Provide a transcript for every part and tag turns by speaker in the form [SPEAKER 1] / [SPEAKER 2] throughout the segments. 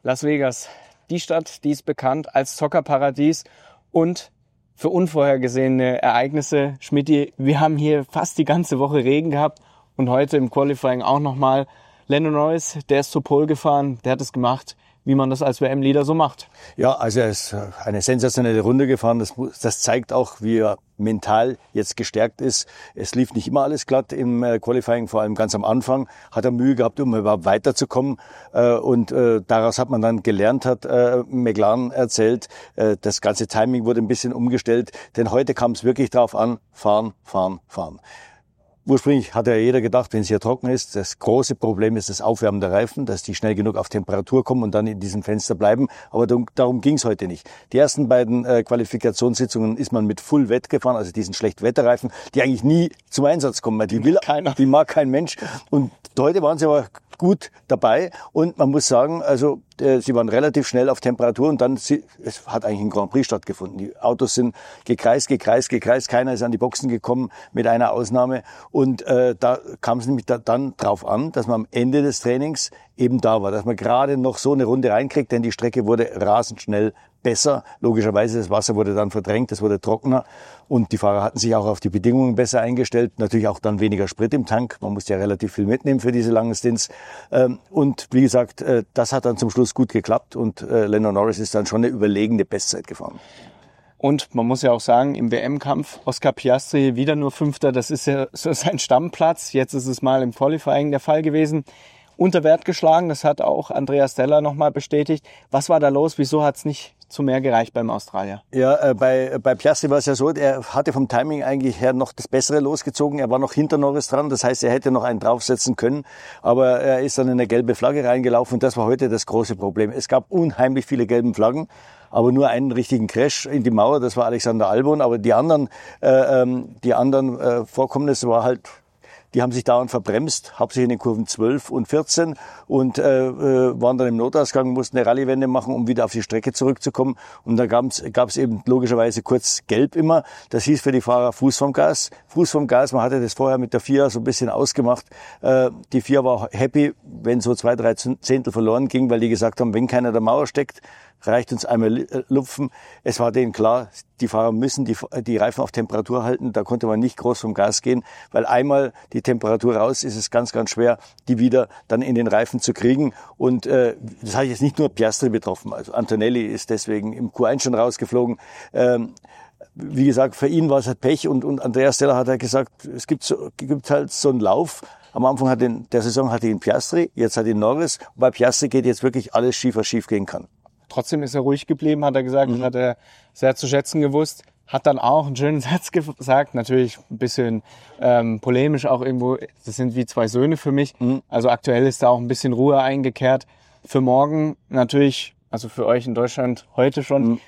[SPEAKER 1] Las Vegas, die Stadt, die ist bekannt als Zockerparadies und für unvorhergesehene Ereignisse. Schmidti, wir haben hier fast die ganze Woche Regen gehabt und heute im Qualifying auch nochmal. Lando Norris, der ist zur Pole gefahren, der hat es gemacht, wie man das als WM-Leader so macht.
[SPEAKER 2] Ja, also er ist eine sensationelle Runde gefahren. Das zeigt auch, wie er mental jetzt gestärkt ist. Es lief nicht immer alles glatt im Qualifying, vor allem ganz am Anfang hat er Mühe gehabt, um überhaupt weiterzukommen. Und daraus hat man dann gelernt, hat McLaren erzählt. Das ganze Timing wurde ein bisschen umgestellt, denn heute kam es wirklich darauf an, fahren, fahren, fahren. Ursprünglich hat ja jeder gedacht, wenn es hier trocken ist, das große Problem ist das Aufwärmen der Reifen, dass die schnell genug auf Temperatur kommen und dann in diesem Fenster bleiben. Aber darum ging es heute nicht. Die ersten beiden Qualifikationssitzungen ist man mit Full Wet gefahren, also diesen Schlechtwetterreifen, die eigentlich nie zum Einsatz kommen, weil die mag kein Mensch. Und heute waren sie aber gut dabei und man muss sagen, also sie waren relativ schnell auf Temperatur und dann es hat eigentlich ein Grand Prix stattgefunden. Die Autos sind gekreist, keiner ist an die Boxen gekommen, mit einer Ausnahme. Und da kam es nämlich dann drauf an, dass man am Ende des Trainings eben da war, dass man gerade noch so eine Runde reinkriegt, denn die Strecke wurde rasend schnell besser. Logischerweise, das Wasser wurde dann verdrängt, es wurde trockener und die Fahrer hatten sich auch auf die Bedingungen besser eingestellt. Natürlich auch dann weniger Sprit im Tank. Man musste ja relativ viel mitnehmen für diese langen Stints. Und wie gesagt, das hat dann zum Schluss gut geklappt und Lando Norris ist dann schon eine überlegene Bestzeit gefahren.
[SPEAKER 1] Und man muss ja auch sagen, im WM-Kampf Oscar Piastri wieder nur Fünfter. Das ist ja so sein Stammplatz. Jetzt ist es mal im Qualifying der Fall gewesen. Unter Wert geschlagen, das hat auch Andrea Stella nochmal bestätigt. Was war da los? Wieso hat es nicht zu mehr gereicht beim Australier?
[SPEAKER 2] Ja, bei Piastri war es ja so, er hatte vom Timing eigentlich her noch das Bessere losgezogen. Er war noch hinter Norris dran, das heißt, er hätte noch einen draufsetzen können. Aber er ist dann in eine gelbe Flagge reingelaufen und das war heute das große Problem. Es gab unheimlich viele gelben Flaggen, aber nur einen richtigen Crash in die Mauer, das war Alexander Albon. Aber die anderen Vorkommnisse war halt... Die haben sich dauernd verbremst, hauptsächlich in den Kurven 12 und 14 und waren dann im Notausgang, mussten eine Rallye-Wende machen, um wieder auf die Strecke zurückzukommen. Und da gab's eben logischerweise kurz gelb immer. Das hieß für die Fahrer Fuß vom Gas. Fuß vom Gas, man hatte das vorher mit der FIA so ein bisschen ausgemacht. Die FIA war happy, wenn so 2-3 Zehntel verloren ging, weil die gesagt haben, wenn keiner der Mauer steckt, reicht uns einmal lupfen. Es war denen klar, die Fahrer müssen die Reifen auf Temperatur halten. Da konnte man nicht groß vom Gas gehen, weil einmal die Temperatur raus ist es ganz, ganz schwer, die wieder dann in den Reifen zu kriegen. Und das hat jetzt nicht nur Piastri betroffen. Also Antonelli ist deswegen im Q1 schon rausgeflogen. Wie gesagt, für ihn war es halt Pech und Andrea Stella hat halt gesagt, es gibt halt so einen Lauf. Am Anfang der Saison hatte ihn Piastri, jetzt hat ihn Norris. Und bei Piastri geht jetzt wirklich alles schief, was schief gehen kann.
[SPEAKER 1] Trotzdem ist er ruhig geblieben, hat er gesagt, hat er sehr zu schätzen gewusst. Hat dann auch einen schönen Satz gesagt, natürlich ein bisschen polemisch auch irgendwo, das sind wie zwei Söhne für mich. Also aktuell ist da auch ein bisschen Ruhe eingekehrt. Für morgen natürlich, also für euch in Deutschland heute schon,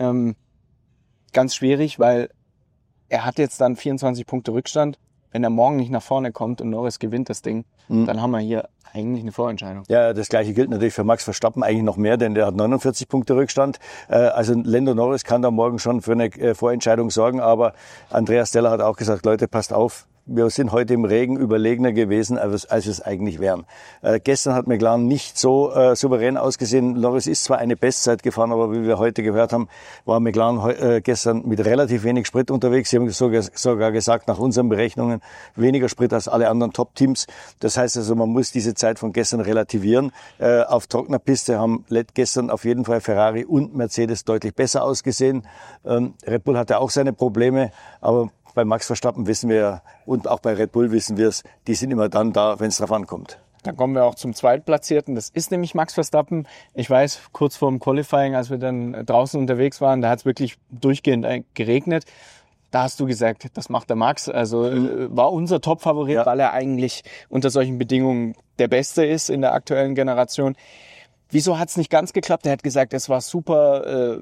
[SPEAKER 1] ganz schwierig, weil er hat jetzt dann 24 Punkte Rückstand. Wenn er morgen nicht nach vorne kommt und Norris gewinnt das Ding, dann haben wir hier eigentlich eine Vorentscheidung.
[SPEAKER 2] Ja, das Gleiche gilt natürlich für Max Verstappen, eigentlich noch mehr, denn der hat 49 Punkte Rückstand. Also Lando Norris kann da morgen schon für eine Vorentscheidung sorgen, aber Andrea Stella hat auch gesagt, Leute, passt auf. Wir sind heute im Regen überlegener gewesen, als wir es eigentlich wären. Gestern hat McLaren nicht so souverän ausgesehen. Norris ist zwar eine Bestzeit gefahren, aber wie wir heute gehört haben, war McLaren gestern mit relativ wenig Sprit unterwegs. Sie haben sogar gesagt, nach unseren Berechnungen, weniger Sprit als alle anderen Top-Teams. Das heißt also, man muss diese Zeit von gestern relativieren. Auf trockener Piste haben gestern auf jeden Fall Ferrari und Mercedes deutlich besser ausgesehen. Red Bull hatte auch seine Probleme, aber bei Max Verstappen wissen wir und auch bei Red Bull wissen wir es, die sind immer dann da, wenn es drauf ankommt.
[SPEAKER 1] Dann kommen wir auch zum Zweitplatzierten. Das ist nämlich Max Verstappen. Ich weiß, kurz vor dem Qualifying, als wir dann draußen unterwegs waren, da hat es wirklich durchgehend geregnet. Da hast du gesagt, das macht der Max. Also war unser Top-Favorit, weil er eigentlich unter solchen Bedingungen der Beste ist in der aktuellen Generation. Wieso hat es nicht ganz geklappt? Er hat gesagt, es war super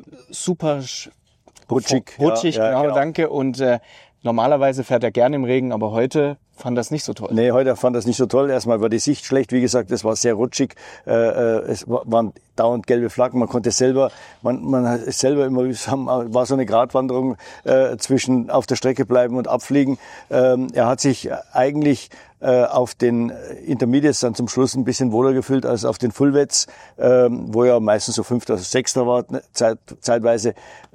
[SPEAKER 2] rutschig.
[SPEAKER 1] Rutschig, genau, danke. Und normalerweise fährt er gerne im Regen, aber heute fand das nicht so toll.
[SPEAKER 2] Nee, heute fand das nicht so toll. Erstmal war die Sicht schlecht. Wie gesagt, es war sehr rutschig. Es waren dauernd gelbe Flaggen. Man konnte selber, man ist selber immer, war so eine Gratwanderung zwischen auf der Strecke bleiben und abfliegen. Er hat sich eigentlich auf den Intermediates dann zum Schluss ein bisschen wohler gefühlt als auf den Fullwets, wo er meistens so 5. oder 6. war zeitweise.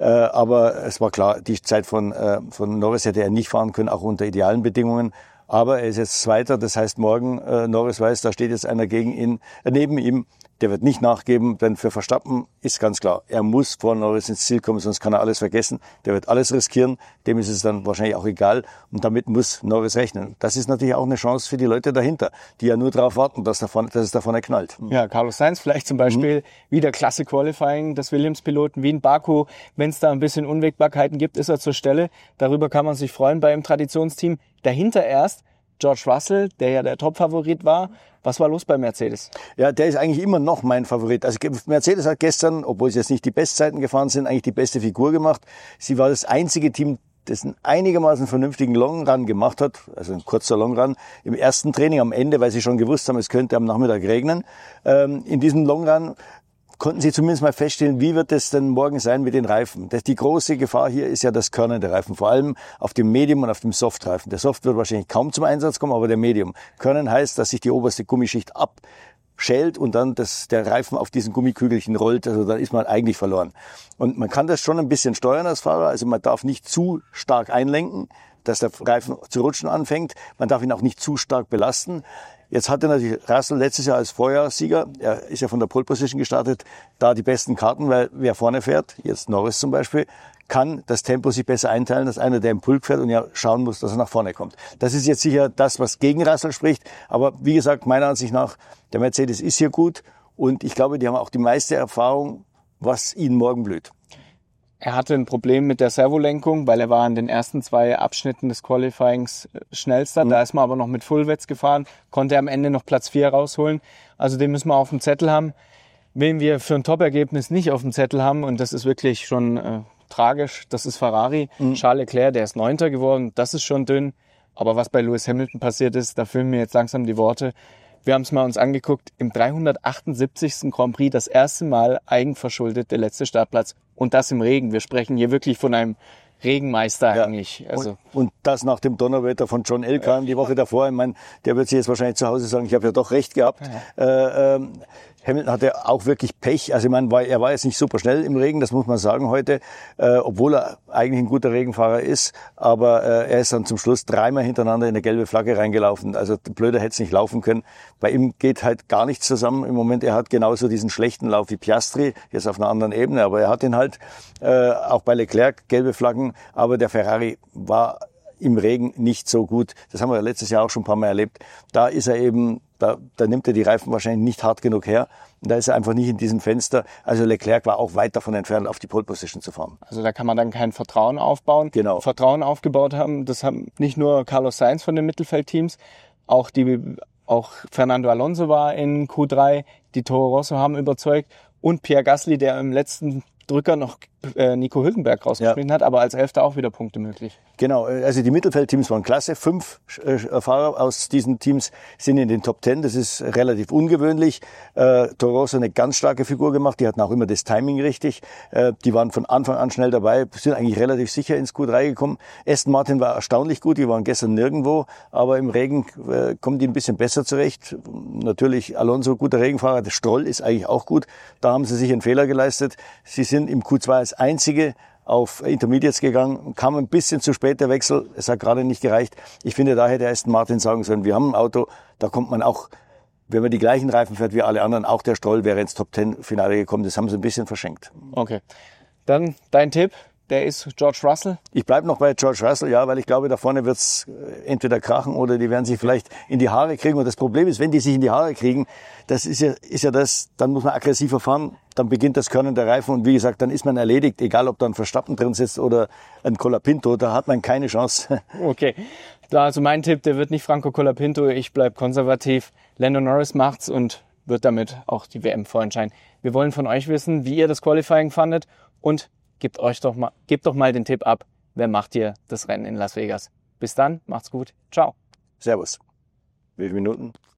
[SPEAKER 2] Aber es war klar, die Zeit von Norris hätte er nicht fahren können, auch unter idealen Bedingungen. Aber er ist jetzt Zweiter, das heißt morgen, Norris weiß, da steht jetzt einer neben ihm, der wird nicht nachgeben, denn für Verstappen ist ganz klar, er muss vor Norris ins Ziel kommen, sonst kann er alles vergessen, der wird alles riskieren, dem ist es dann wahrscheinlich auch egal und damit muss Norris rechnen. Das ist natürlich auch eine Chance für die Leute dahinter, die ja nur darauf warten, dass es da vorne knallt.
[SPEAKER 1] Ja, Carlos Sainz vielleicht zum Beispiel wieder Klasse Qualifying des Williams-Piloten wie in Baku, wenn es da ein bisschen Unwägbarkeiten gibt, ist er zur Stelle, darüber kann man sich freuen bei einem Traditionsteam. Dahinter erst George Russell, der ja der Top-Favorit war. Was war los bei Mercedes?
[SPEAKER 2] Ja, der ist eigentlich immer noch mein Favorit. Also Mercedes hat gestern, obwohl sie jetzt nicht die Bestzeiten gefahren sind, eigentlich die beste Figur gemacht. Sie war das einzige Team, das einen einigermaßen vernünftigen Long Run gemacht hat, also ein kurzer Long Run im ersten Training am Ende, weil sie schon gewusst haben, es könnte am Nachmittag regnen. In diesem Long Run konnten Sie zumindest mal feststellen, wie wird es denn morgen sein mit den Reifen? Die große Gefahr hier ist ja das Körnen der Reifen, vor allem auf dem Medium und auf dem Soft-Reifen. Der Soft wird wahrscheinlich kaum zum Einsatz kommen, aber der Medium. Körnen heißt, dass sich die oberste Gummischicht abschält und dann der Reifen auf diesen Gummikügelchen rollt, also dann ist man eigentlich verloren. Und man kann das schon ein bisschen steuern als Fahrer, also man darf nicht zu stark einlenken, dass der Reifen zu rutschen anfängt. Man darf ihn auch nicht zu stark belasten. Jetzt hatte natürlich Russell letztes Jahr als Vorjahressieger, er ist ja von der Pole Position gestartet, da die besten Karten, weil wer vorne fährt, jetzt Norris zum Beispiel, kann das Tempo sich besser einteilen als einer, der im Pulk fährt und ja schauen muss, dass er nach vorne kommt. Das ist jetzt sicher das, was gegen Russell spricht. Aber wie gesagt, meiner Ansicht nach, der Mercedes ist hier gut und ich glaube, die haben auch die meiste Erfahrung, was ihnen morgen blüht.
[SPEAKER 1] Er hatte ein Problem mit der Servolenkung, weil er war in den ersten 2 Abschnitten des Qualifyings schnellster. Da ist man aber noch mit Fullwets gefahren, konnte am Ende noch Platz 4 rausholen. Also den müssen wir auf dem Zettel haben. Wen wir für ein Top-Ergebnis nicht auf dem Zettel haben, und das ist wirklich schon tragisch, das ist Ferrari. Charles Leclerc, der ist 9. geworden, das ist schon dünn. Aber was bei Lewis Hamilton passiert ist, da fehlen mir jetzt langsam die Worte. Wir haben es mal uns angeguckt, im 378. Grand Prix das erste Mal eigenverschuldet der letzte Startplatz. Und das im Regen. Wir sprechen hier wirklich von einem Regenmeister eigentlich. Also
[SPEAKER 2] und das nach dem Donnerwetter von John Elkann die Woche davor. Ich meine, der wird sich jetzt wahrscheinlich zu Hause sagen, ich habe ja doch recht gehabt. Ja. Hamilton hatte auch wirklich Pech. Also ich meine, er war jetzt nicht super schnell im Regen, das muss man sagen heute, obwohl er eigentlich ein guter Regenfahrer ist. Aber er ist dann zum Schluss 3-mal hintereinander in eine gelbe Flagge reingelaufen. Also blöder hätte es nicht laufen können. Bei ihm geht halt gar nichts zusammen im Moment. Er hat genauso diesen schlechten Lauf wie Piastri, jetzt auf einer anderen Ebene. Aber er hat ihn halt, auch bei Leclerc, gelbe Flaggen. Aber der Ferrari war im Regen nicht so gut. Das haben wir letztes Jahr auch schon ein paar Mal erlebt. Da ist er eben, da nimmt er die Reifen wahrscheinlich nicht hart genug her. Und da ist er einfach nicht in diesem Fenster. Also Leclerc war auch weit davon entfernt, auf die Pole Position zu fahren.
[SPEAKER 1] Also da kann man dann kein Vertrauen aufbauen.
[SPEAKER 2] Genau.
[SPEAKER 1] Vertrauen aufgebaut haben, das haben nicht nur Carlos Sainz von den Mittelfeldteams, auch Fernando Alonso war in Q3, die Toro Rosso haben überzeugt und Pierre Gasly, der im letzten Drücker noch Nico Hülkenberg rausgeschmissen hat, aber als 11. auch wieder Punkte möglich.
[SPEAKER 2] Genau, also die Mittelfeldteams waren klasse. 5 Fahrer aus diesen Teams sind in den Top 10. Das ist relativ ungewöhnlich. Toro Rosso eine ganz starke Figur gemacht. Die hatten auch immer das Timing richtig. Die waren von Anfang an schnell dabei, sind eigentlich relativ sicher ins Q3 gekommen. Aston Martin war erstaunlich gut. Die waren gestern nirgendwo, aber im Regen kommen die ein bisschen besser zurecht. Natürlich Alonso, guter Regenfahrer. Der Stroll ist eigentlich auch gut. Da haben sie sich einen Fehler geleistet. Sie sind im Q2 als einzige auf Intermediates gegangen, kam ein bisschen zu spät der Wechsel, es hat gerade nicht gereicht. Ich finde, da hätte Aston Martin sagen sollen, wir haben ein Auto, da kommt man auch, wenn man die gleichen Reifen fährt wie alle anderen, auch der Stroll wäre ins Top-10-Finale gekommen, das haben sie ein bisschen verschenkt.
[SPEAKER 1] Okay, dann dein Tipp, der ist George Russell?
[SPEAKER 2] Ich bleibe noch bei George Russell, ja, weil ich glaube, da vorne wird's entweder krachen oder die werden sich vielleicht in die Haare kriegen. Und das Problem ist, wenn die sich in die Haare kriegen, das ist ja das, dann muss man aggressiver fahren, dann beginnt das Körnen der Reifen und wie gesagt, dann ist man erledigt, egal ob da ein Verstappen drin sitzt oder ein Colapinto, da hat man keine Chance.
[SPEAKER 1] Okay, also mein Tipp, der wird nicht Franco Colapinto, ich bleib konservativ. Lando Norris macht's und wird damit auch die WM vorentscheiden. Wir wollen von euch wissen, wie ihr das Qualifying fandet und gebt doch mal den Tipp ab, wer macht hier das Rennen in Las Vegas. Bis dann, macht's gut, ciao.
[SPEAKER 2] Servus. Wie viele Minuten?